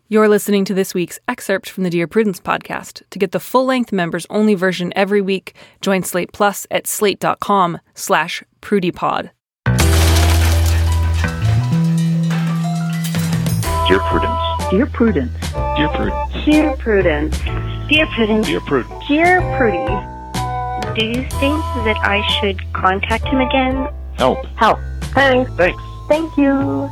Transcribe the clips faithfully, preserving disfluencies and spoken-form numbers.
You're listening to this week's excerpt from the Dear Prudence podcast. To get the full-length members-only version every week, join Slate Plus at slate.com slash prudypod. Dear Prudence. Dear Prudence. Dear Prudence. Dear Prudence. Dear Prudence. Dear Prudence. Dear Prudy. Do you think that I should contact him again? Help. Help. Thanks. Thanks. Thank you.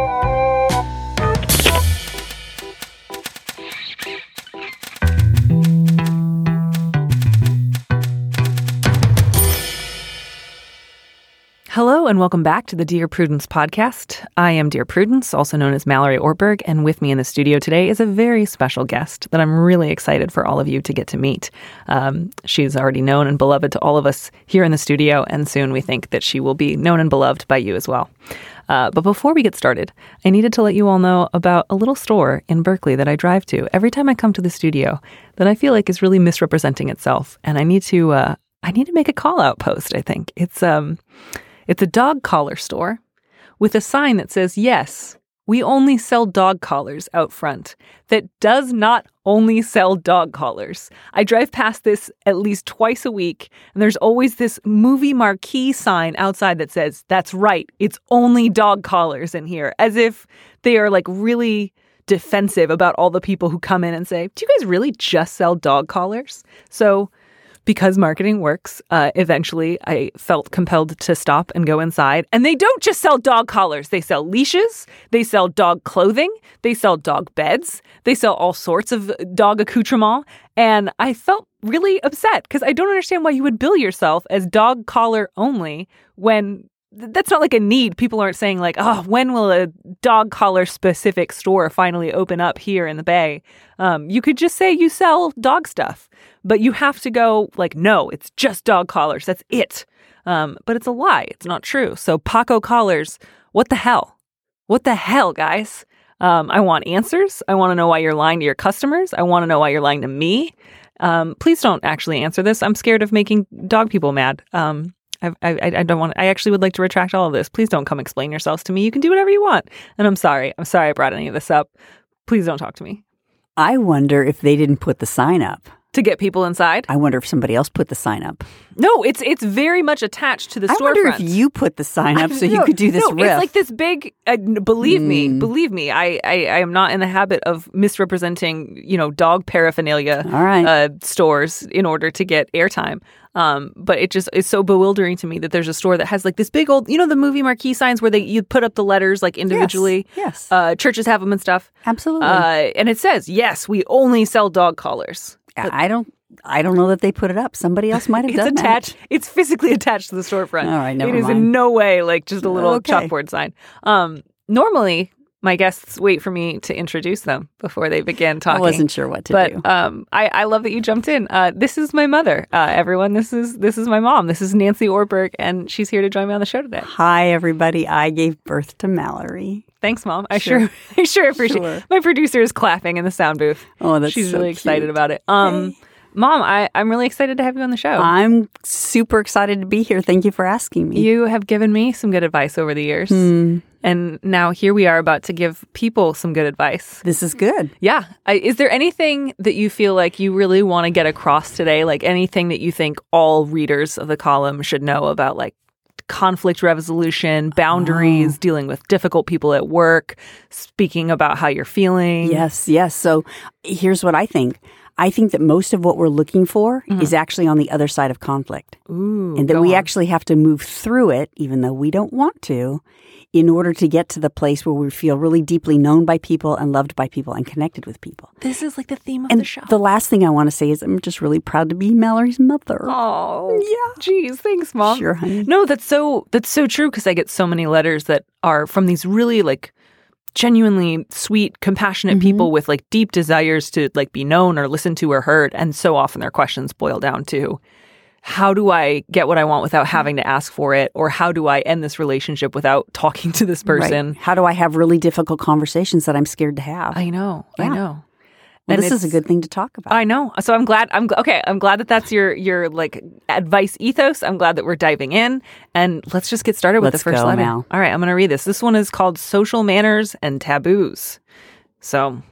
Hello and welcome back to the Dear Prudence podcast. I am Dear Prudence, also known as Mallory Ortberg, and with me in the studio today is a very special guest that I'm really excited for all of you to get to meet. Um, she's already known and beloved to all of us here in the studio, and soon we think that she will be known and beloved by you as well. Uh, but before we get started, I needed to let you all know about a little store in Berkeley that I drive to every time I come to the studio that I feel like is really misrepresenting itself, and I need to uh, I need to make a call-out post, I think. It's um. It's a dog collar store with a sign that says, yes, we only sell dog collars out front. That does not only sell dog collars. I drive past this at least twice a week, and there's always this movie marquee sign outside that says, that's right, it's only dog collars in here, as if they are like really defensive about all the people who come in and say, do you guys really just sell dog collars? So because marketing works, uh, eventually I felt compelled to stop and go inside. And they don't just sell dog collars. They sell leashes. They sell dog clothing. They sell dog beds. They sell all sorts of dog accoutrement. And I felt really upset because I don't understand why you would bill yourself as dog collar only when that's not like a need. People aren't saying like, oh, when will a dog collar specific store finally open up here in the Bay? Um, you could just say you sell dog stuff, but you have to go like, no, it's just dog collars. That's it. Um, but it's a lie. It's not true. So Paco Collars, what the hell? What the hell, guys? Um, I want answers. I want to know why you're lying to your customers. I want to know why you're lying to me. Um, please don't actually answer this. I'm scared of making dog people mad. Um, I, I, I don't want. I actually would like to retract all of this. Please don't come explain yourselves to me. You can do whatever you want. And I'm sorry. I'm sorry I brought any of this up. Please don't talk to me. I wonder if they didn't put the sign up. To get people inside? I wonder if somebody else put the sign up. No, it's it's very much attached to the storefront. I wonder if you put the sign up so no, you could do this no, riff. It's like this big, uh, believe mm. me, believe me, I, I, I am not in the habit of misrepresenting, you know, dog paraphernalia All right. uh, stores in order to get airtime. Um, but it just is so bewildering to me that there's a store that has like this big old, you know, the movie marquee signs where they you put up the letters like individually. Yes. yes. Uh, churches have them and stuff. Absolutely. Uh, and it says, yes, we only sell dog collars. But I don't. I don't know that they put it up. Somebody else might have it's done attached, that. It's physically attached to the storefront. All right, never It is mind. in no way like just a little Okay. chalkboard sign. Um, normally, my guests wait for me to introduce them before they begin talking. I wasn't sure what to but, do. But um, I, I love that you jumped in. Uh, this is my mother, uh, everyone. This is this is my mom. This is Nancy Ortberg, and she's here to join me on the show today. Hi, everybody. I gave birth to Mallory. Thanks, Mom. I Sure. sure, I sure appreciate Sure. it. My producer is clapping in the sound booth. Oh, that's She's so really excited cute. about it. Um, Hey. Mom, I, I'm really excited to have you on the show. I'm super excited to be here. Thank you for asking me. You have given me some good advice over the years. Hmm. And now here we are about to give people some good advice. This is good. Yeah. I, is there anything that you feel like you really want to get across today? Like anything that you think all readers of the column should know about, like conflict resolution, boundaries, Oh. dealing with difficult people at work, speaking about how you're feeling? Yes, yes. So here's what I think. I think that most of what we're looking for Mhm. is actually on the other side of conflict. Ooh, And that go we on. actually have to move through it, even though we don't want to, in order to get to the place where we feel really deeply known by people and loved by people and connected with people. This is like the theme of And the show. the last thing I want to say is I'm just really proud to be Mallory's mother. Oh, Yeah. Geez, thanks, Mom. Sure, honey. No, that's so that's so true because I get so many letters that are from these really like genuinely sweet, compassionate Mhm. people with like deep desires to like be known or listened to or heard, and so often their questions boil down to how do I get what I want without having to ask for it, or how do I end this relationship without talking to this person? Right. How do I have really difficult conversations that I'm scared to have? I know, I Yeah. know. Well, And this is a it's- good thing to talk about. I know. So I'm glad. I'm okay. I'm glad that that's your your like advice ethos. I'm glad that we're diving in, and let's just get started with Let's the first go, letter. Mal. All right, I'm going to read this. This one is called "Social Manners and Taboos." So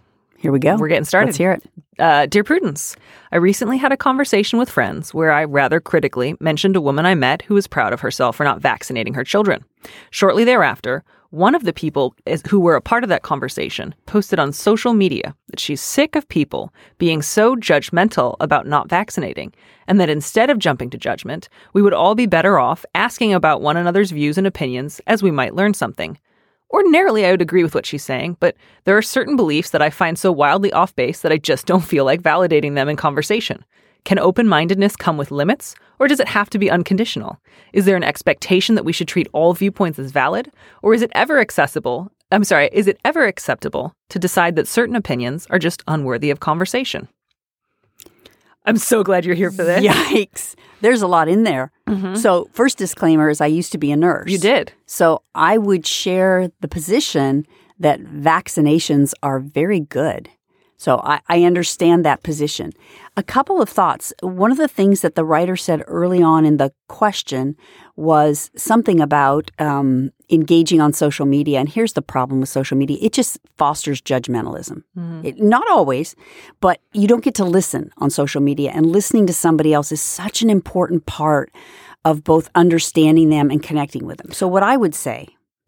Here we go. We're getting started. Let's hear it. Uh, Dear Prudence, I recently had a conversation with friends where I rather critically mentioned a woman I met who was proud of herself for not vaccinating her children. Shortly thereafter, one of the people is, who were a part of that conversation posted on social media that she's sick of people being so judgmental about not vaccinating, and that instead of jumping to judgment, we would all be better off asking about one another's views and opinions as we might learn something. Ordinarily, I would agree with what she's saying, but there are certain beliefs that I find so wildly off base that I just don't feel like validating them in conversation. Can open-mindedness come with limits, or does it have to be unconditional? Is there an expectation that we should treat all viewpoints as valid, or is it ever accessible? I'm sorry, is it ever acceptable to decide that certain opinions are just unworthy of conversation? I'm so glad you're here for this. Yikes. There's a lot in there. Mm-hmm. So first disclaimer is I used to be a nurse. You did. So I would share the position that vaccinations are very good. So I, I understand that position. A couple of thoughts. One of the things that the writer said early on in the question was something about um, engaging on social media. And here's the problem with social media. It just fosters judgmentalism. Mm-hmm. It, not always, but you don't get to listen on social media. And listening to somebody else is such an important part of both understanding them and connecting with them. So what I would say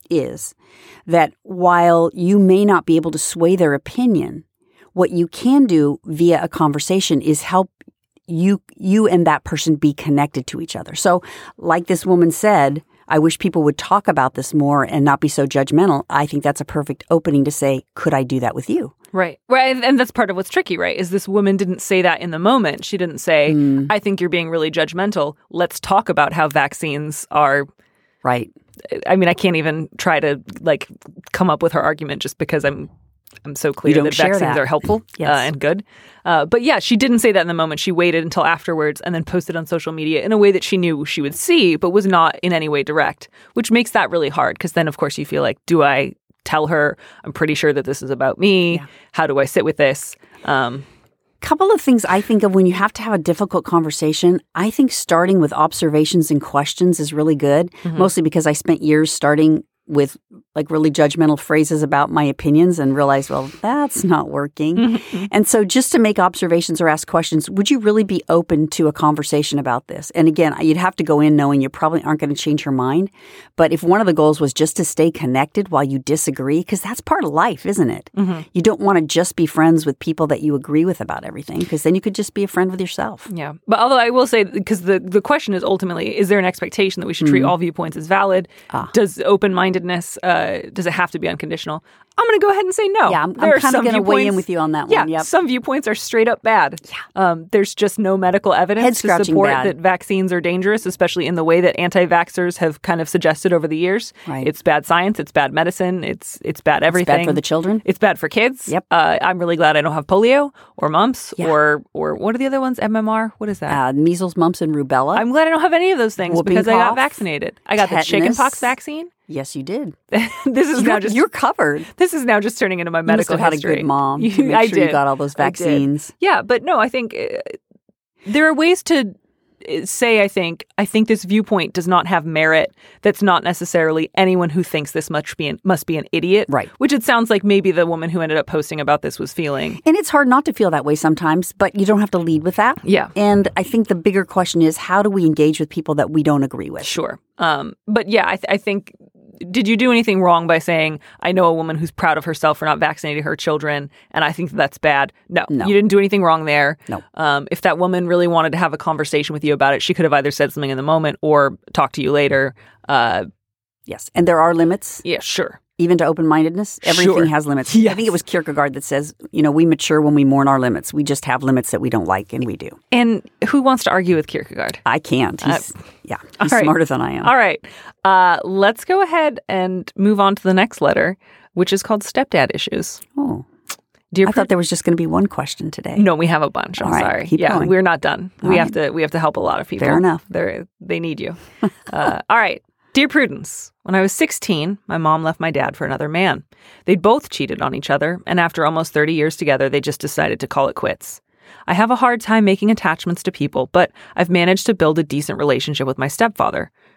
is that while you may not be able to sway their opinion, what you can do via a conversation is help you you and that person be connected to each other. So like this woman said, I wish people would talk about this more and not be so judgmental. I think that's a perfect opening to say, could I do that with you? Right. Right. And that's part of what's tricky, right? Is this woman didn't say that in the moment. She didn't say, mm. I think you're being really judgmental. Let's talk about how vaccines are. Right. I mean, I can't even try to like come up with her argument just because I'm I'm so clear that vaccines that. are helpful yes. uh, and good. Uh, but yeah, she didn't say that in the moment. She waited until afterwards and then posted on social media in a way that she knew she would see, but was not in any way direct, which makes that really hard because then, of course, you feel like, do I tell her I'm pretty sure that this is about me? Yeah. How do I sit with this? Um, couple of things I think of when you have to have a difficult conversation. I think starting with observations and questions is really good, mm-hmm. mostly because I spent years starting with like really judgmental phrases about my opinions and realized, well, that's not working. Mm-hmm. And so just to make observations or ask questions, would you really be open to a conversation about this? And again, you'd have to go in knowing you probably aren't going to change your mind. But if one of the goals was just to stay connected while you disagree, because that's part of life, isn't it? Mm-hmm. You don't want to just be friends with people that you agree with about everything, because then you could just be a friend with yourself. Yeah. But although I will say, because the, the question is ultimately, is there an expectation that we should treat mm-hmm. all viewpoints as valid? Ah. Does open-mindedness, uh, does it have to be unconditional? I'm going to go ahead and say no. Yeah, I'm, I'm kind of going to weigh in with you on that yeah, one. Yeah, some viewpoints are straight up bad. Yeah. Um, there's just no medical evidence to support bad. that vaccines are dangerous, especially in the way that anti-vaxxers have kind of suggested over the years. Right. It's bad science. It's bad medicine. It's it's bad everything. It's bad for the children. It's bad for kids. Yep. Uh, I'm really glad I don't have polio or mumps yeah. or or what are the other ones? M M R? What is that? Uh, measles, mumps, and rubella. I'm glad I don't have any of those things Whooping because cough, I got vaccinated. I got tetanus. the chickenpox vaccine. Yes, you did. This is you're, now just you're covered. This is now just turning into my you medical must have history. had a good mom. You, to make I sure did. You got all those vaccines. Yeah, but no, I think uh, there are ways to say. I think I think this viewpoint does not have merit. That's not necessarily anyone who thinks this must be an, must be an idiot. Right. Which it sounds like maybe the woman who ended up posting about this was feeling. And it's hard not to feel that way sometimes, but you don't have to lead with that. Yeah. And I think the bigger question is, how do we engage with people that we don't agree with? Sure. Um, but yeah, I, th- I think. Did you do anything wrong by saying, I know a woman who's proud of herself for not vaccinating her children, and I think that that's bad? No, no. You didn't do anything wrong there. No. Um, if that woman really wanted to have a conversation with you about it, she could have either said something in the moment or talked to you later. Uh, yes. And there are limits. Yeah, sure. Even to open-mindedness, everything sure. has limits. Yes. I think it was Kierkegaard that says, you know, we mature when we mourn our limits. We just have limits that we don't like, and we do. And who wants to argue with Kierkegaard? I can't. He's, uh, yeah, he's right. smarter than I am. All right. Uh, let's go ahead and move on to the next letter, which is called Stepdad Issues. Oh. Dear I thought there was just going to be one question today. No, we have a bunch. I'm All right, sorry. keep yeah, going. we're not done. All we right. have to we have to help a lot of people. Fair enough. They they need you. uh, all right. Dear Prudence, when I was sixteen, my mom left my dad for another man. They'd both cheated on each other, and after almost thirty years together, they just decided to call it quits. I have a hard time making attachments to people, but I've managed to build a decent relationship with my stepfather.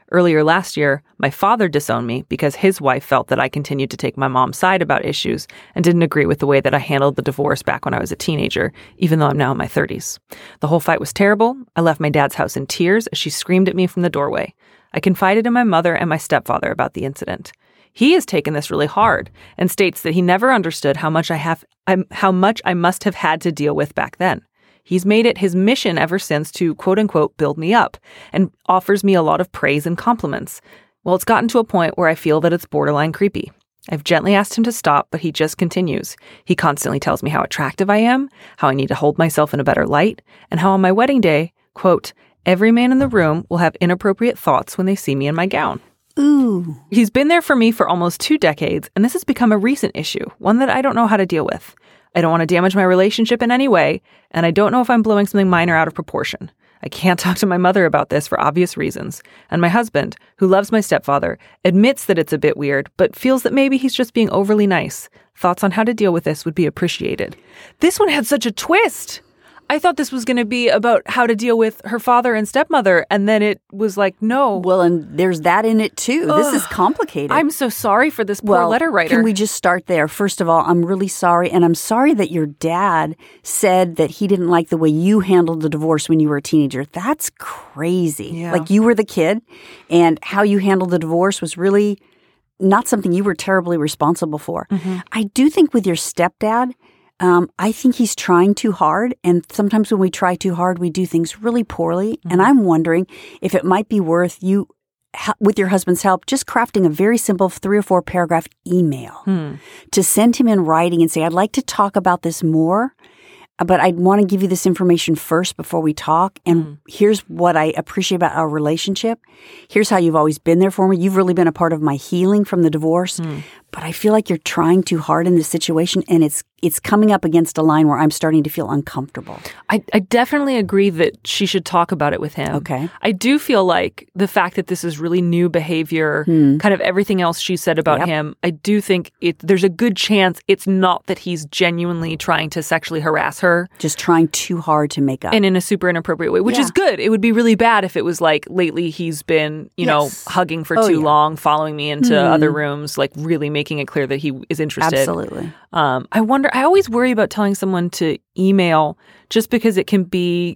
Earlier last year, my father disowned me because his wife felt that I continued to take my mom's side about issues and didn't agree with the way that I handled the divorce back when I was a teenager, even though I'm now in my thirties. The whole fight was terrible. I left my dad's house in tears as she screamed at me from the doorway. I confided in my mother and my stepfather about the incident. He has taken this really hard and states that he never understood how much I have, um, how much I must have had to deal with back then. He's made it his mission ever since to, quote unquote, build me up and offers me a lot of praise and compliments. Well, it's gotten to a point where I feel that it's borderline creepy. I've gently asked him to stop, but he just continues. He constantly tells me how attractive I am, how I need to hold myself in a better light, and how on my wedding day, quote, every man in the room will have inappropriate thoughts when they see me in my gown. Ooh. He's been there for me for almost two decades, and this has become a recent issue, one that I don't know how to deal with. I don't want to damage my relationship in any way, and I don't know if I'm blowing something minor out of proportion. I can't talk to my mother about this for obvious reasons, and my husband, who loves my stepfather, admits that it's a bit weird, but feels that maybe he's just being overly nice. Thoughts on how to deal with this would be appreciated. This one had such a twist. I thought this was going to be about how to deal with her father and stepmother, and then it was like, no. Well, and there's that in it, too. Ugh. This is complicated. I'm so sorry for this poor well, letter writer. Can we just start there? First of all, I'm really sorry, and I'm sorry that your dad said that he didn't like the way you handled the divorce when you were a teenager. That's crazy. Yeah. Like, you were the kid, and how you handled the divorce was really not something you were terribly responsible for. Mm-hmm. I do think with your stepdad, Um, I think he's trying too hard, and sometimes when we try too hard, we do things really poorly. Mm-hmm. And I'm wondering if it might be worth you, with your husband's help, just crafting a very simple three or four paragraph email hmm. to send him in writing and say, I'd like to talk about this more, but I'd want to give you this information first before we talk. And mm. here's what I appreciate about our relationship. Here's how you've always been there for me. You've really been a part of my healing from the divorce. Mm. But I feel like you're trying too hard in this situation, and it's it's coming up against a line where I'm starting to feel uncomfortable. I, I definitely agree that she should talk about it with him. Okay. I do feel like the fact that this is really new behavior, hmm. kind of everything else she said about yep. him, I do think it. There's a good chance it's not that he's genuinely trying to sexually harass her. Just trying too hard to make up. And in a super inappropriate way, which yeah. is good. It would be really bad if it was like, lately he's been, you yes. know, hugging for oh, too yeah. long, following me into mm. other rooms, like really making it clear that he is interested. Absolutely. Um, I wonder, I always worry about telling someone to email just because it can be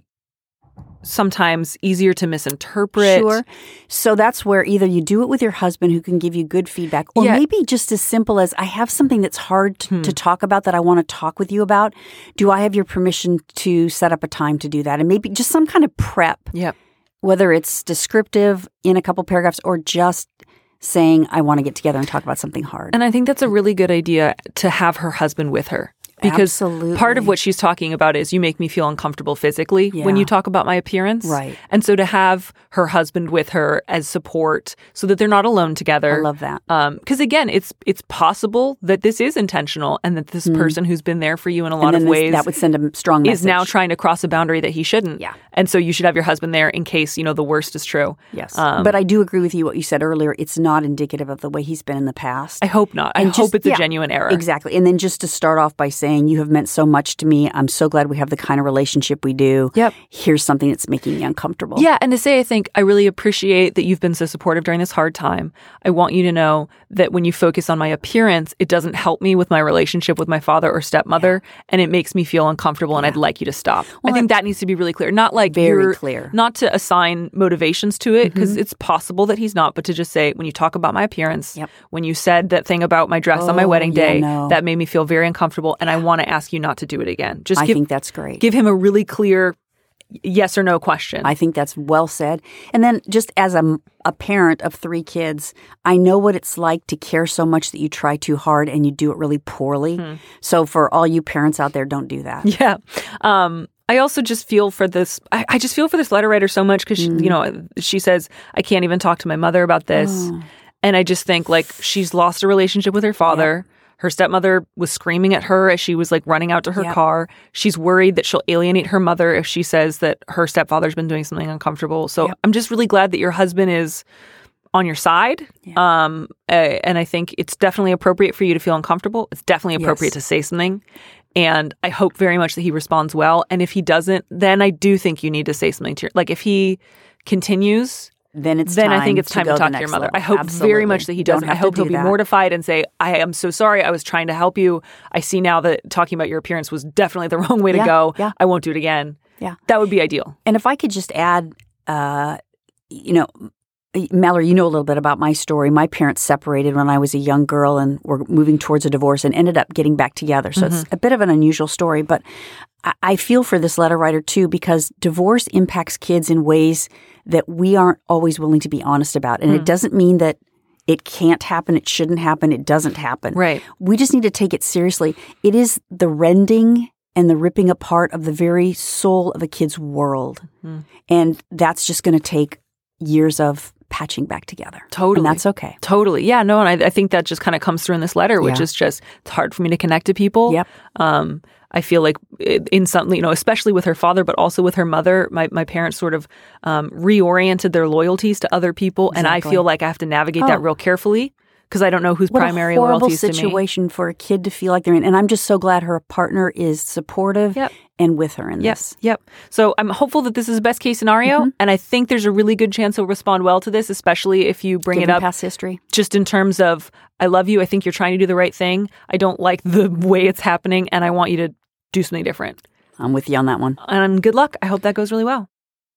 sometimes easier to misinterpret. Sure. So that's where either you do it with your husband who can give you good feedback, or yeah. maybe just as simple as, I have something that's hard t- hmm. to talk about that I want to talk with you about. Do I have your permission to set up a time to do that? And maybe just some kind of prep, Yep. whether it's descriptive in a couple paragraphs or just saying, I want to get together and talk about something hard. And I think that's a really good idea to have her husband with her. Because Absolutely. part of what she's talking about is you make me feel uncomfortable physically yeah. when you talk about my appearance. Right. And so to have her husband with her as support so that they're not alone together. I love that. Because um, again, it's it's possible that this is intentional and that this mm. person who's been there for you in a lot of ways that would send a strong message. Is now trying to cross a boundary that he shouldn't. Yeah. And so you should have your husband there in case, you know, the worst is true. Yes. Um, but I do agree with you what you said earlier. It's not indicative of the way he's been in the past. I hope not. I and hope just, it's a yeah, genuine error. Exactly. And then just to start off by saying, you have meant so much to me. I'm so glad we have the kind of relationship we do. Yep. Here's something that's making me uncomfortable. Yeah. And to say, I think I really appreciate that you've been so supportive during this hard time. I want you to know that when you focus on my appearance, it doesn't help me with my relationship with my father or stepmother. Yeah. And it makes me feel uncomfortable. And yeah. I'd like you to stop. Well, I think that needs to be really clear. Not like very you're, clear. Not to assign motivations to it, because mm-hmm. it's possible that he's not, but to just say, when you talk about my appearance, yep. when you said that thing about my dress oh, on my wedding day, yeah, no. that made me feel very uncomfortable. And I want to ask you not to do it again. Just I give, think that's great. Give him a really clear yes or no question. I think that's well said. And then just as a, a parent of three kids, I know what it's like to care so much that you try too hard and you do it really poorly. Hmm. So for all you parents out there, don't do that. Yeah. Um, I also just feel for this, I, I just feel for this letter writer so much because, mm. you know, she says, I can't even talk to my mother about this. Oh. And I just think like she's lost a relationship with her father. Yep. Her stepmother was screaming at her as she was like running out to her yep. car. She's worried that she'll alienate her mother if she says that her stepfather's been doing something uncomfortable. So yep. I'm just really glad that your husband is on your side. Yeah. Um, uh, and I think it's definitely appropriate for you to feel uncomfortable. It's definitely appropriate yes. to say something. And I hope very much that he responds well. And if he doesn't, then I do think you need to say something to your, like if he continues then it's then time I think it's time to, to, go talk the to your next mother. level. I hope Absolutely. very much that he Don't doesn't. I have to hope he'll do be that. mortified and say, I am so sorry. I was trying to help you. I see now that talking about your appearance was definitely the wrong way to Yeah, go. yeah. I won't do it again. Yeah. That would be ideal. And if I could just add, uh, you know, Mallory, you know a little bit about my story. My parents separated when I was a young girl and were moving towards a divorce and ended up getting back together. So Mm-hmm. it's a bit of an unusual story, but I, I feel for this letter writer too, because divorce impacts kids in ways that we aren't always willing to be honest about. And Hmm. it doesn't mean that it can't happen, it shouldn't happen, it doesn't happen. Right. We just need to take it seriously. It is the rending and the ripping apart of the very soul of a kid's world. Mm-hmm. And that's just going to take years of patching back together. Totally. And that's okay. Totally. Yeah, no, and I, I think that just kind of comes through in this letter, which Yeah. is just, it's hard for me to connect to people. Yep. Um, I feel like it- in something, you know, especially with her father, but also with her mother, my, my parents sort of um, reoriented their loyalties to other people. And I Exactly. feel like I have to navigate Oh. that real carefully because I don't know whose What primary a horrible loyalties to me. situation for a kid to feel like they're in. And I'm just so glad her partner is supportive Yep. and with her in Yep. this. Yep. So I'm hopeful that this is best case scenario. Mm-hmm. And I think there's a really good chance he'll respond well to this, especially if you bring Given it up past history. just in terms of, I love you. I think you're trying to do the right thing. I don't like the way it's happening. And I want you to do something different. I'm with you on that one. And good luck. I hope that goes really well.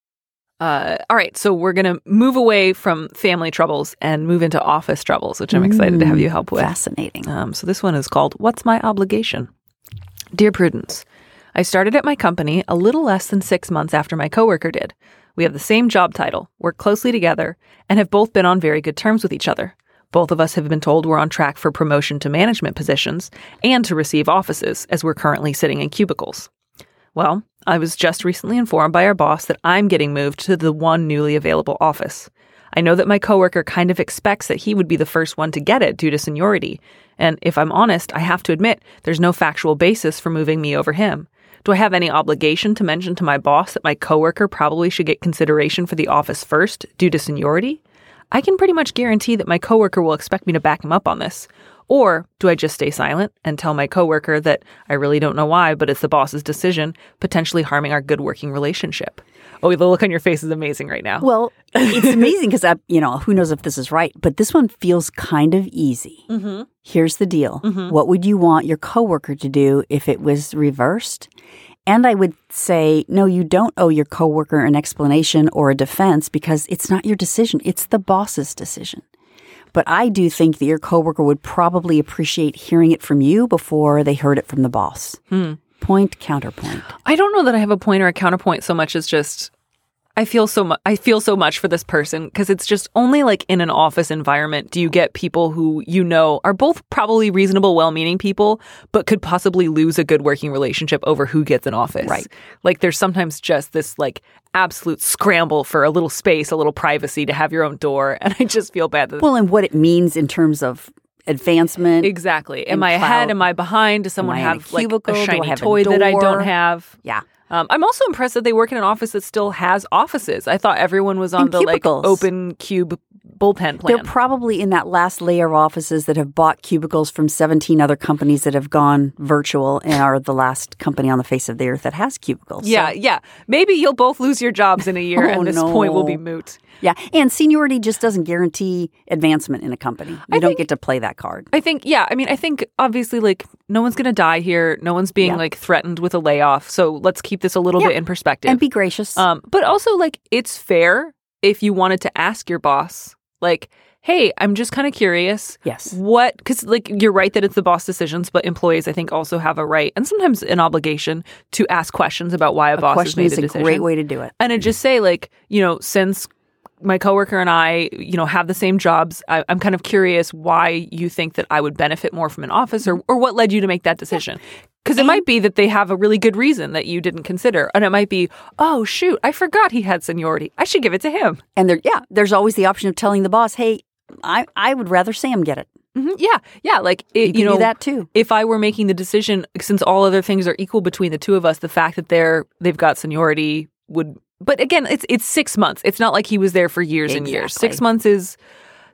Uh, all right. So we're going to move away from family troubles and move into office troubles, which I'm excited to have you help with. Fascinating. Um, so this one is called What's My Obligation? Dear Prudence, I started at my company a little less than six months after my coworker did. We have the same job title, work closely together, and have both been on very good terms with each other. Both of us have been told we're on track for promotion to management positions and to receive offices, as we're currently sitting in cubicles. Well, I was just recently informed by our boss that I'm getting moved to the one newly available office. I know that my coworker kind of expects that he would be the first one to get it due to seniority. And if I'm honest, I have to admit there's no factual basis for moving me over him. Do I have any obligation to mention to my boss that my coworker probably should get consideration for the office first due to seniority? I can pretty much guarantee that my coworker will expect me to back him up on this. Or do I just stay silent and tell my coworker that I really don't know why, but it's the boss's decision, potentially harming our good working relationship? Oh, the look on your face is amazing right now. Well, it's amazing because, you know, who knows if this is right, but this one feels kind of easy. Mm-hmm. Here's the deal. Mhm. What would you want your coworker to do if it was reversed? And I would say, no, you don't owe your coworker an explanation or a defense because it's not your decision. It's the boss's decision. But I do think that your coworker would probably appreciate hearing it from you before they heard it from the boss. Hmm. Point, counterpoint. I don't know that I have a point or a counterpoint so much as just I feel so much. I feel so much for this person because it's just only like in an office environment do you get people who you know are both probably reasonable, well-meaning people, but could possibly lose a good working relationship over who gets an office. Right. Like there's sometimes just this like absolute scramble for a little space, a little privacy to have your own door, and I just feel bad. That Well, and what it means in terms of advancement. Exactly. Am and I ahead? clout. Am I behind? Does someone I in a have like cubicle? a Do I shiny have a toy that I door? don't have? Yeah. Um, I'm also impressed that they work in an office that still has offices. I thought everyone was on And the cubicles. like open cube bullpen plan. They're probably in that last layer of offices that have bought cubicles from seventeen other companies that have gone virtual and are the last company on the face of the earth that has cubicles. yeah, So, yeah. Maybe you'll both lose your jobs in a year, Oh, and this no. point will be moot. yeah. And seniority just doesn't guarantee advancement in a company. You I don't think- get to play that card. I think, yeah. I mean, I think obviously, like, no one's going to die here. No one's being Yeah. like threatened with a layoff. So let's keep this a little Yeah. bit in perspective. And be gracious. Um, but also, like, it's fair if you wanted to ask your boss, like, hey, I'm just kind of curious. Yes. What, because, like, you're right that it's the boss decisions, but employees, I think, also have a right and sometimes an obligation to ask questions about why a, a boss has question made is a a decision. great way to do it. And to just say, like, you know, since my coworker and I, you know, have the same jobs, I, I'm kind of curious why you think that I would benefit more from an office, or, or what led you to make that decision. Because it might be that they have a really good reason that you didn't consider. And it might be, oh, shoot, I forgot he had seniority. I should give it to him. And there, yeah, there's always the option of telling the boss, hey, I, I would rather Sam get it. hmm Yeah. Yeah. Like, it, You can you know, do that too. if I were making the decision, since all other things are equal between the two of us, the fact that they're, they've got seniority would, but again, it's, it's six months. It's not like he was there for years and years. Exactly. Six months is,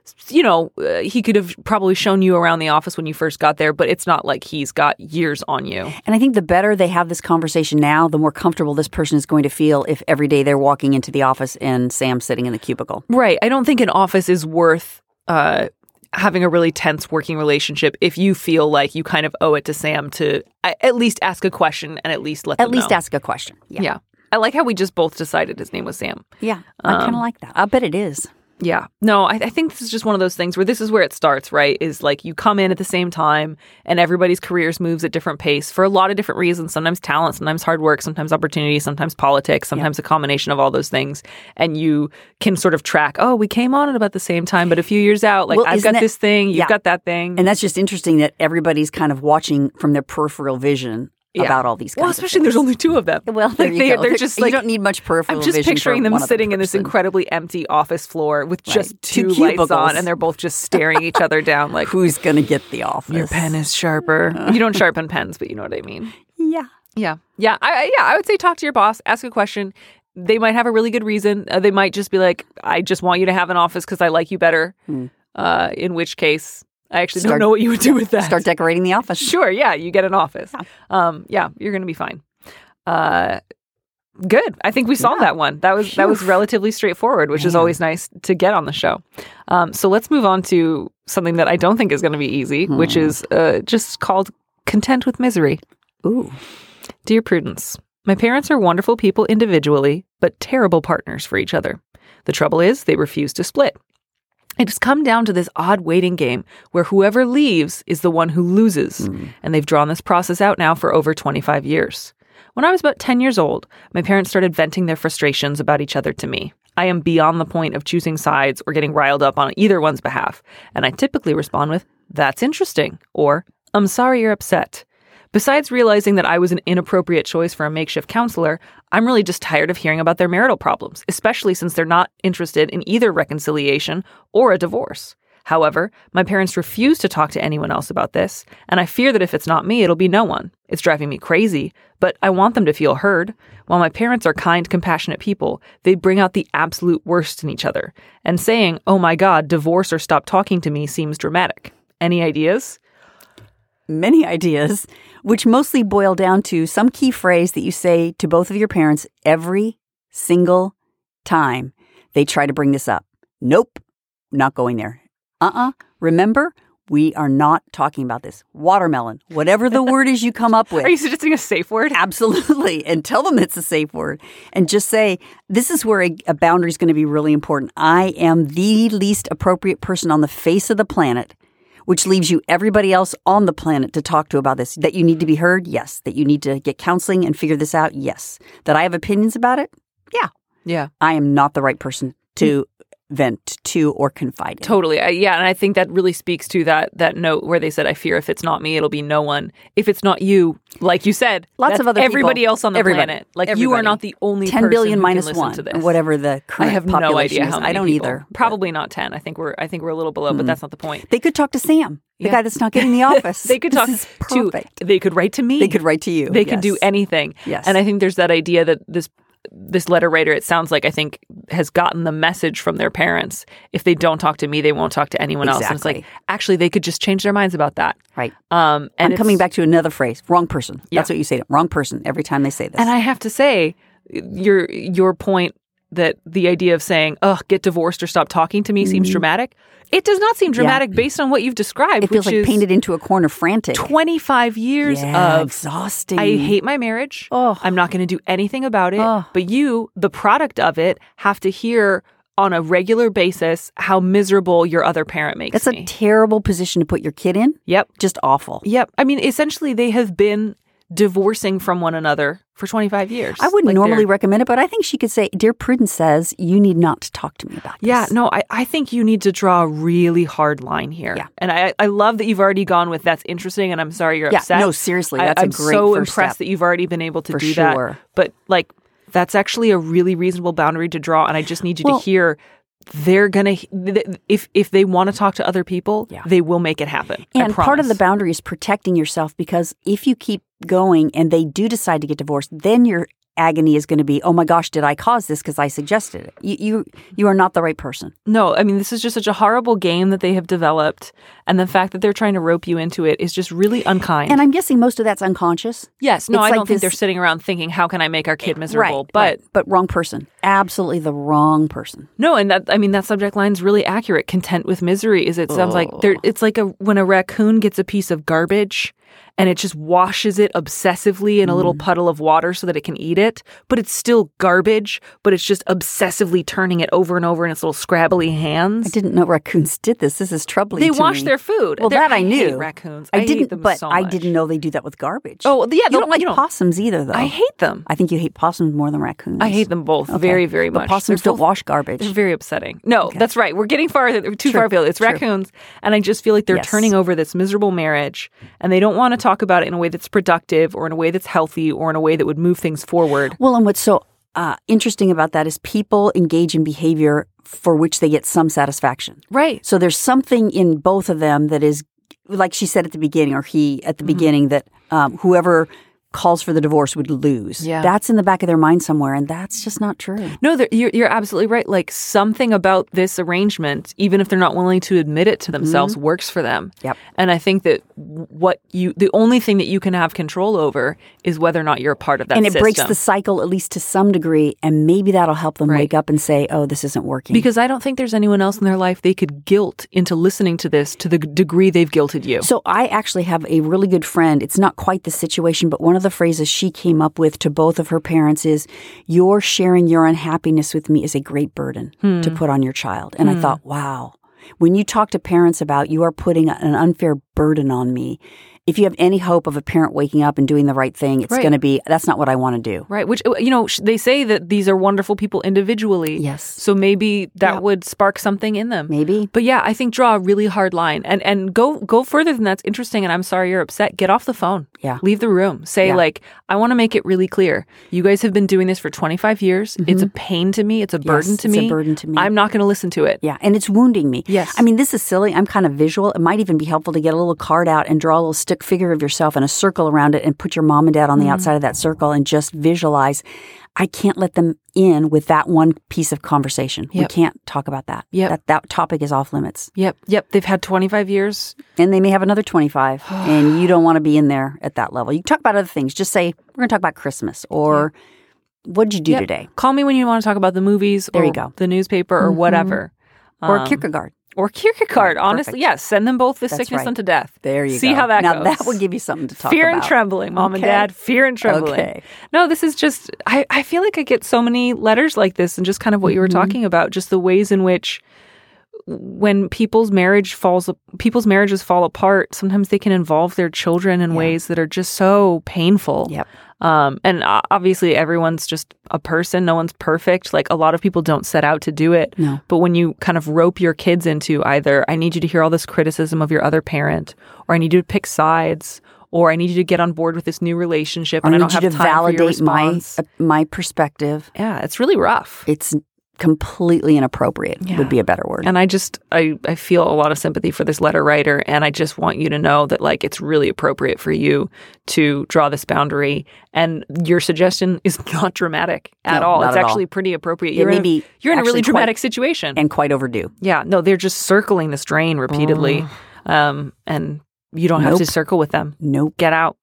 you know, uh, he could have probably shown you around the office when you first got there, but it's not like he's got years on you. And I think the better they have this conversation now, the more comfortable this person is going to feel if every day they're walking into the office and Sam's sitting in the cubicle. Right. I don't think an office is worth uh, having a really tense working relationship if you feel like you kind of owe it to Sam to at least ask a question and at least let At them least know. ask a question. Yeah. Yeah. I like how we just both decided his name was Sam. Yeah. I kind of like that. I bet it is. Yeah. No, I, I think this is just one of those things where this is where it starts, right? Is like you come in at the same time and everybody's careers moves at different pace for a lot of different reasons. Sometimes talent, sometimes hard work, sometimes opportunity, sometimes politics, sometimes yeah. a combination of all those things. And you can sort of track, oh, we came on at about the same time, but a few years out, like well, I've got that, this thing, you've yeah. got that thing. And that's just interesting that everybody's kind of watching from their peripheral vision. Yeah. About all these kinds well, especially of there's only two of them. Well, there like you they, go. They're just like, you don't need much peripheral vision. I'm just vision picturing them sitting in this incredibly empty office floor with right. just two, two lights on, and they're both just staring each other down like, who's going to get the office? Your pen is sharper. You don't sharpen pens, but you know what I mean. Yeah. Yeah. Yeah. I, yeah. I would say talk to your boss, ask a question. They might have a really good reason. Uh, they might just be like, I just want you to have an office because I like you better. Hmm. Uh, in which case... I actually Start, don't know what you would do with that. Start decorating the office. Sure, yeah, you get an office. Yeah, um, yeah you're going to be fine. Uh, good. I think we solved yeah. that one. That was Phew. that was relatively straightforward, which Man. is always nice to get on the show. Um, so let's move on to something that I don't think is going to be easy, hmm. which is uh, just called content with misery. Ooh. Dear Prudence, my parents are wonderful people individually, but terrible partners for each other. The trouble is they refuse to split. It has come down to this odd waiting game where whoever leaves is the one who loses, mm. and they've drawn this process out now for over twenty-five years. When I was about ten years old, my parents started venting their frustrations about each other to me. I am beyond the point of choosing sides or getting riled up on either one's behalf, and I typically respond with, "That's interesting," or, "I'm sorry you're upset." Besides realizing that I was an inappropriate choice for a makeshift counselor, I'm really just tired of hearing about their marital problems, especially since they're not interested in either reconciliation or a divorce. However, my parents refuse to talk to anyone else about this, and I fear that if it's not me, it'll be no one. It's driving me crazy, but I want them to feel heard. While my parents are kind, compassionate people, they bring out the absolute worst in each other, and saying, "Oh my God, divorce or stop talking to me," seems dramatic. Any ideas? Many ideas, which mostly boil down to some key phrase that you say to both of your parents every single time they try to bring this up. Nope, not going there. Uh-uh, remember, we are not talking about this. Watermelon, whatever the word is you come up with. Are you suggesting a safe word? Absolutely, and tell them it's a safe word. And just say, this is where a, a boundary is going to be really important. I am the least appropriate person on the face of the planet, which leaves you everybody else on the planet to talk to about this. That you need to be heard? Yes. That you need to get counseling and figure this out? Yes. That I have opinions about it? Yeah. Yeah. I am not the right person to vent to or confide in. Totally. I, yeah, and I think that really speaks to that that note where they said, I fear if it's not me, it'll be no one. If it's not you, like you said, lots of other everybody people, else on the everybody, planet. Like everybody. you are not the only ten person billion who minus can listen one, to this. whatever the current I have population no idea is. how many I don't people. either. Probably not ten. I think we're I think we're a little below, mm. but that's not the point. They could talk to Sam, the yeah. guy that's not getting the office. They could this talk is to. perfect. They could write to me. They could write to you. They yes. could do anything. Yes. And I think there's that idea that this this letter writer, it sounds like, I think, has gotten the message from their parents. If they don't talk to me, they won't talk to anyone exactly. else. And it's like, actually, they could just change their minds about that. Right. Um, and I'm coming back to another phrase. Wrong person. Yeah. That's what you say. To, wrong person every time they say this. And I have to say, your your point that the idea of saying, ugh, get divorced or stop talking to me mm-hmm. seems dramatic. It does not seem dramatic yeah. based on what you've described. It feels which like is painted into a corner frantic. twenty-five years yeah, of exhausting. I hate my marriage. Oh. I'm not going to do anything about it. Oh. But you, the product of it, have to hear on a regular basis how miserable your other parent makes That's me. a terrible position to put your kid in. Yep. Just awful. Yep. I mean, essentially, they have been divorcing from one another for twenty-five years. I wouldn't like normally recommend it, but I think she could say, Dear Prudence says, you need not to talk to me about this. Yeah, no, I, I think you need to draw a really hard line here. Yeah. And I, I love that you've already gone with that's interesting and I'm sorry you're yeah, upset. No, seriously, that's I, a great I'm so first impressed step. that you've already been able to For do sure. that. But like, that's actually a really reasonable boundary to draw. And I just need you well, to hear they're going to, if if they want to talk to other people, yeah. they will make it happen. And part of the boundary is protecting yourself, because if you keep going and they do decide to get divorced, then you're agony is going to be, oh my gosh, did I cause this because I suggested it? You, you you are not the right person. No, I mean, this is just such a horrible game that they have developed. And the fact that they're trying to rope you into it is just really unkind. And I'm guessing most of that's unconscious. Yes. No, It's I like don't think this- they're sitting around thinking, how can I make our kid miserable? Right, but right. But wrong person. Absolutely the wrong person. no, and that, I mean, that subject line's really accurate. Content with misery is, it sounds like there, it's like a when a raccoon gets a piece of garbage and it just washes it obsessively in a little puddle of water so that it can eat it. But it's still garbage, but it's just obsessively turning it over and over in its little scrabbly hands. I didn't know raccoons did this. This is troubling They to wash me. their food. Well, They're- that I hate knew. raccoons. I, I hate didn't, them but so I much. didn't know they do that with garbage. Oh, yeah, You they'll- don't like you don't- possums either, though. I hate them. I think you hate possums more than raccoons. I hate them both Okay. very, very But much. possums They're don't both- wash garbage. They're very upsetting. No, that's right. We're getting far too far afield. It's true. raccoons, and I just feel like they're Yes. turning over this miserable marriage, and they don't want to talk about it in a way that's productive or in a way that's healthy or in a way that would move things forward. Well, and what's so uh, interesting about that is people engage in behavior for which they get some satisfaction. Right. So there's something in both of them that is, like she said at the beginning, or he at the Mm-hmm. beginning, that um, whoever calls for the divorce would lose. Yeah. That's in the back of their mind somewhere, and that's just not true. No, they're- you're, you're absolutely right. Like something about this arrangement, even if they're not willing to admit it to themselves, works for them. Yep. And I think that what you, the only thing that you can have control over is whether or not you're a part of that And it system. breaks the cycle, at least to some degree, and maybe that'll help them Right. wake up and say, oh, this isn't working. Because I don't think there's anyone else in their life they could guilt into listening to this to the g- degree they've guilted you. So I actually have a really good friend. It's not quite the situation, but one of the phrases she came up with to both of her parents is, "Your sharing your unhappiness with me is a great burden to put on your child." And I thought, wow, when you talk to parents about you are putting an unfair burden on me, if you have any hope of a parent waking up and doing the right thing, it's Right. going to be, that's not what I want to do. Right. Which, you know, sh- they say that these are wonderful people individually. Yes. So maybe that Yeah. would spark something in them. Maybe. But yeah, I think draw a really hard line and, and go go further than that's interesting. And I'm sorry you're upset. Get off the phone. Yeah. Leave the room. Say, Yeah. like, I want to make it really clear. You guys have been doing this for twenty-five years. It's a pain to me. It's a burden to it's a me. burden to me. I'm not going to listen to it. Yeah, and it's wounding me. Yes. I mean, this is silly. I'm kind of visual. It might even be helpful to get a little card out and draw a little stick figure of yourself and a circle around it and put your mom and dad on the Mm. outside of that circle and just visualize, I can't let them in with that one piece of conversation. We Yep. can't talk about that. Yep. That that topic is off limits. Yep. Yep. They've had twenty-five years. And they may have another twenty-five, and you don't want to be in there at that level. You can talk about other things. Just say, we're going to talk about Christmas, or what did you do Yep. today? Call me when you want to talk about the movies There or you go. the newspaper or whatever. Or Um, Kierkegaard. Or Kierkegaard, Right, honestly. perfect. Yes, send them both the That's sickness right. unto death. There you See go. how that now goes. that will give you something to talk Fear about. and trembling, mom and Okay. dad. Fear and trembling. Okay. No, this is just, I, I feel like I get so many letters like this and just kind of what you were Mm-hmm. talking about, just the ways in which when people's marriage falls, people's marriages fall apart, sometimes they can involve their children in ways that are just so painful. Yep. Um, and o- obviously everyone's just a person. No one's perfect. Like a lot of people don't set out to do it. No. But when you kind of rope your kids into either, I need you to hear all this criticism of your other parent, or I need you to pick sides, or I need you to get on board with this new relationship, I and I need don't you have to time for your validate my response. uh, my perspective. Yeah, it's really rough. It's completely inappropriate. Yeah. Would be a better word. And I just, I, I feel a lot of sympathy for this letter writer. And I just want you to know that, like, it's really appropriate for you to draw this boundary. And your suggestion is not dramatic at No, all. not It's at all. actually pretty appropriate. It You're, may in, a, be you're in a really actually quite- dramatic situation. and quite overdue. yeah, no, they're just circling this drain repeatedly. Um, and you don't have to Nope. circle with them. Nope. Get out.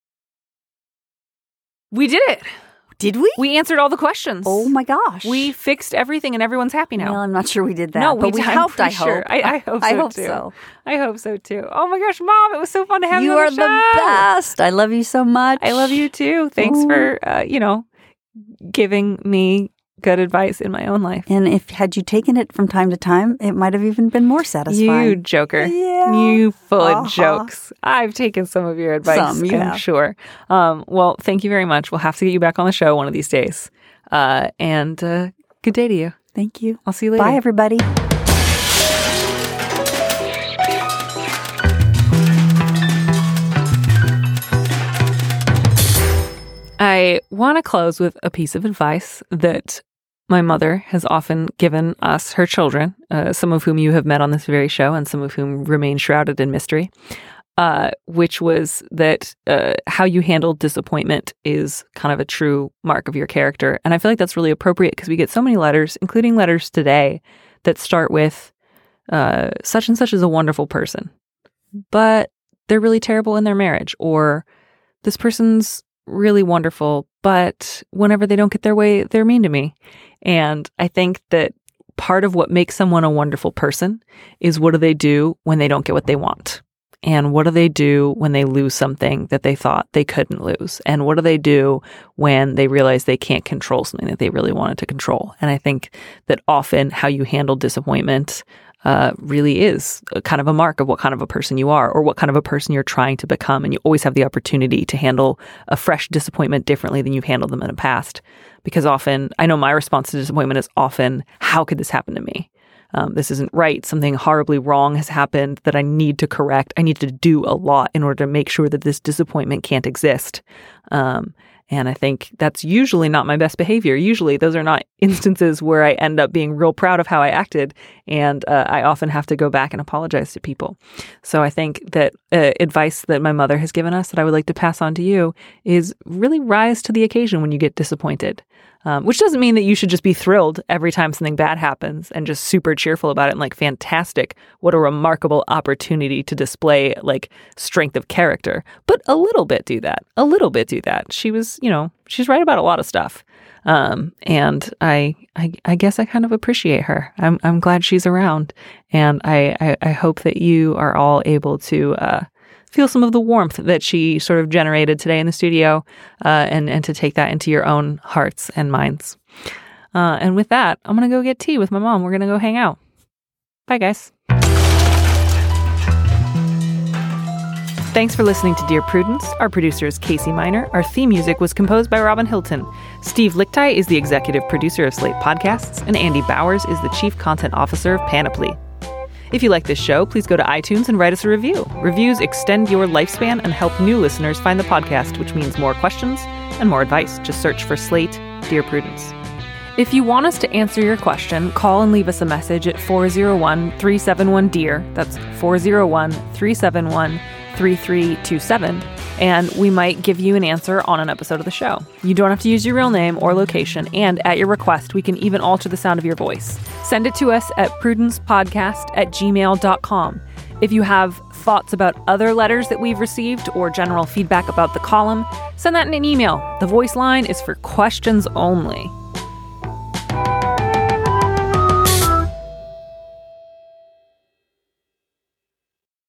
We did it. Did we? We answered all the questions. Oh my gosh. We fixed everything and everyone's happy now. Well, I'm not sure we did that. No, but we I'm helped. I pretty sure. hope. I, I hope so I hope too. so. I hope so too. Oh my gosh, Mom, it was so fun to have you, You on are the the show. best. I love you so much. I love you too. Thanks Ooh. for uh, you know giving me good advice in my own life. And if had you taken it from time to time, it might have even been more satisfying. You joker. Yeah. You full Uh-huh. of jokes. I've taken some of your advice, Some you I'm have. sure. Um, well, thank you very much. We'll have to get you back on the show one of these days. Uh, and uh, good day to you. Thank you. I'll see you later. Bye, everybody. I want to close with a piece of advice that my mother has often given us, her children, uh, some of whom you have met on this very show and some of whom remain shrouded in mystery. uh, which was that uh, how you handle disappointment is kind of a true mark of your character. And I feel like that's really appropriate because we get so many letters, including letters today, that start with uh, such and such is a wonderful person, but they're really terrible in their marriage, or this person's really wonderful, but whenever they don't get their way, they're mean to me. And I think that part of what makes someone a wonderful person is what do they do when they don't get what they want? And what do they do when they lose something that they thought they couldn't lose? And what do they do when they realize they can't control something that they really wanted to control? And I think that often how you handle disappointment uh, really is a kind of a mark of what kind of a person you are or what kind of a person you're trying to become. And you always have the opportunity to handle a fresh disappointment differently than you've handled them in the past. Because often, I know my response to disappointment is often, how could this happen to me? Um, this isn't right. Something horribly wrong has happened that I need to correct. I need to do a lot in order to make sure that this disappointment can't exist. Um, and I think that's usually not my best behavior. Usually those are not instances where I end up being real proud of how I acted. And uh, I often have to go back and apologize to people. So I think that uh, advice that my mother has given us that I would like to pass on to you is really rise to the occasion when you get disappointed. Um, which doesn't mean that you should just be thrilled every time something bad happens and just super cheerful about it and like, fantastic, what a remarkable opportunity to display like strength of character. But a little bit do that. A little bit do that. She was, you know, she's right about a lot of stuff. Um, and I, I, I guess I kind of appreciate her. I'm, I'm glad she's around. And I, I, I hope that you are all able to, uh, feel some of the warmth that she sort of generated today in the studio, uh, and, and to take that into your own hearts and minds. Uh, and with that, I'm going to go get tea with my mom. We're going to go hang out. Bye, guys. Thanks for listening to Dear Prudence. Our producer is Casey Miner. Our theme music was composed by Robin Hilton. Steve Lichtai is the executive producer of Slate Podcasts, and Andy Bowers is the chief content officer of Panoply. If you like this show, please go to iTunes and write us a review. Reviews extend your lifespan and help new listeners find the podcast, which means more questions and more advice. Just search for Slate Dear Prudence. If you want us to answer your question, call and leave us a message at four oh one, three seven one, D E A R. That's four oh one, three seven one, three three two seven. And we might give you an answer on an episode of the show. You don't have to use your real name or location, and at your request, we can even alter the sound of your voice. Send it to us at prudencepodcast at gmail dot com. If you have thoughts about other letters that we've received or general feedback about the column, send that in an email. The voice line is for questions only.